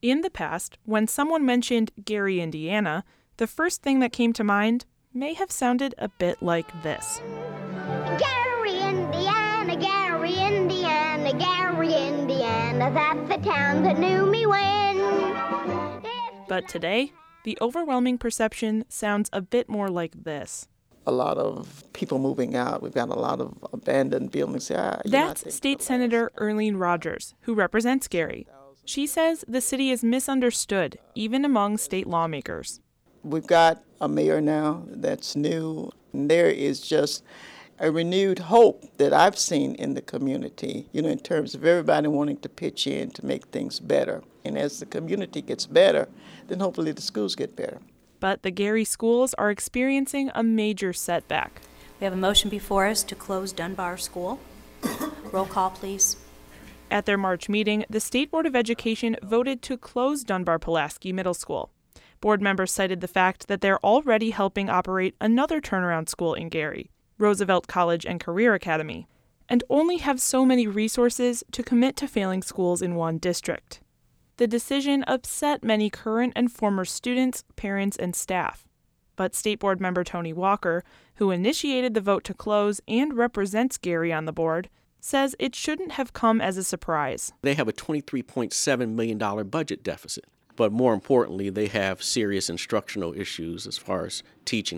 In the past, when someone mentioned Gary, Indiana, the first thing that came to mind may have sounded a bit like this. Gary, Indiana, Gary, Indiana, Gary, Indiana, that's the town that knew me when. But today, the overwhelming perception sounds a bit more like this. A lot of people moving out. We've got a lot of abandoned buildings. That's State Senator Earlene Rogers, who represents Gary. She says the city is misunderstood, even among state lawmakers. We've got a mayor now that's new. And there is just a renewed hope that I've seen in the community, in terms of everybody wanting to pitch in to make things better. And as the community gets better, then hopefully the schools get better. But the Gary schools are experiencing a major setback. We have a motion before us to close Dunbar School. Roll call, please. At their March meeting, the State Board of Education voted to close Dunbar-Pulaski Middle School. Board members cited the fact that they're already helping operate another turnaround school in Gary, Roosevelt College and Career Academy, and only have so many resources to commit to failing schools in one district. The decision upset many current and former students, parents, and staff. But State Board member Tony Walker, who initiated the vote to close and represents Gary on the board, says it shouldn't have come as a surprise. They have a $23.7 million budget deficit. But more importantly, they have serious instructional issues as far as teaching.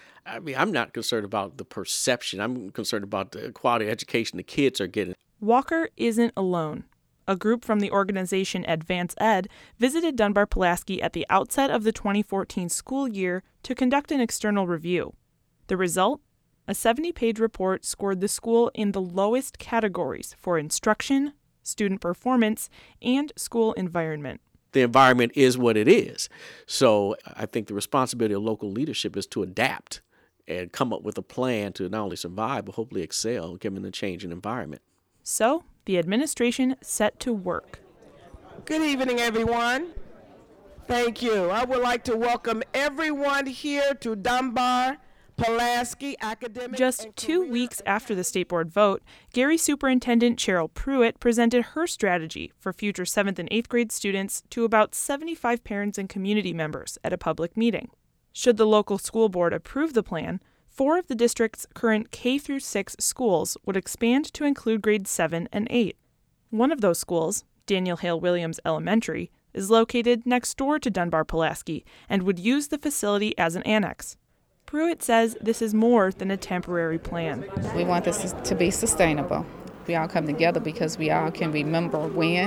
I'm not concerned about the perception. I'm concerned about the quality of education the kids are getting. Walker isn't alone. A group from the organization Advance Ed visited Dunbar-Pulaski at the outset of the 2014 school year to conduct an external review. The result? A 70-page report scored the school in the lowest categories for instruction, student performance, and school environment. The environment is what it is. So I think the responsibility of local leadership is to adapt and come up with a plan to not only survive, but hopefully excel, given the changing environment. So the administration set to work. Good evening, everyone. Thank you. I would like to welcome everyone here to Dunbar-Pulaski Academic. Just 2 weeks after the State Board vote, Gary Superintendent Cheryl Pruitt presented her strategy for future 7th and 8th grade students to about 75 parents and community members at a public meeting. Should the local school board approve the plan, 4 of the district's current K-6 schools would expand to include grades 7 and 8. One of those schools, Daniel Hale Williams Elementary, is located next door to Dunbar-Pulaski and would use the facility as an annex. Pruitt says this is more than a temporary plan. We want this to be sustainable. We all come together because we all can remember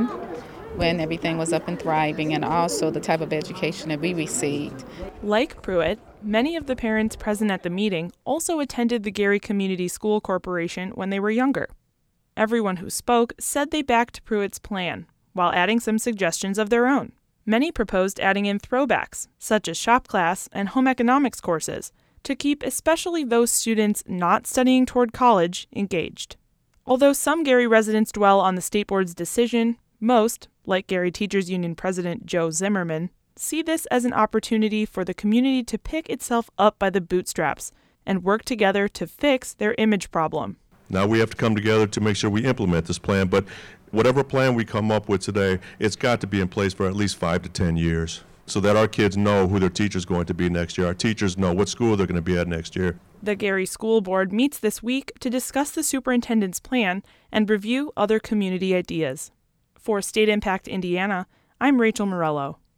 when everything was up and thriving, and also the type of education that we received. Like Pruitt, many of the parents present at the meeting also attended the Gary Community School Corporation when they were younger. Everyone who spoke said they backed Pruitt's plan, while adding some suggestions of their own. Many proposed adding in throwbacks, such as shop class and home economics courses, to keep especially those students not studying toward college engaged. Although some Gary residents dwell on the State Board's decision, most, like Gary Teachers Union President Joe Zimmerman, see this as an opportunity for the community to pick itself up by the bootstraps and work together to fix their image problem. Now we have to come together to make sure we implement this plan, but whatever plan we come up with today, it's got to be in place for at least 5 to 10 years so that our kids know who their teacher's going to be next year. Our teachers know what school they're going to be at next year. The Gary School Board meets this week to discuss the superintendent's plan and review other community ideas. For State Impact Indiana, I'm Rachel Morello.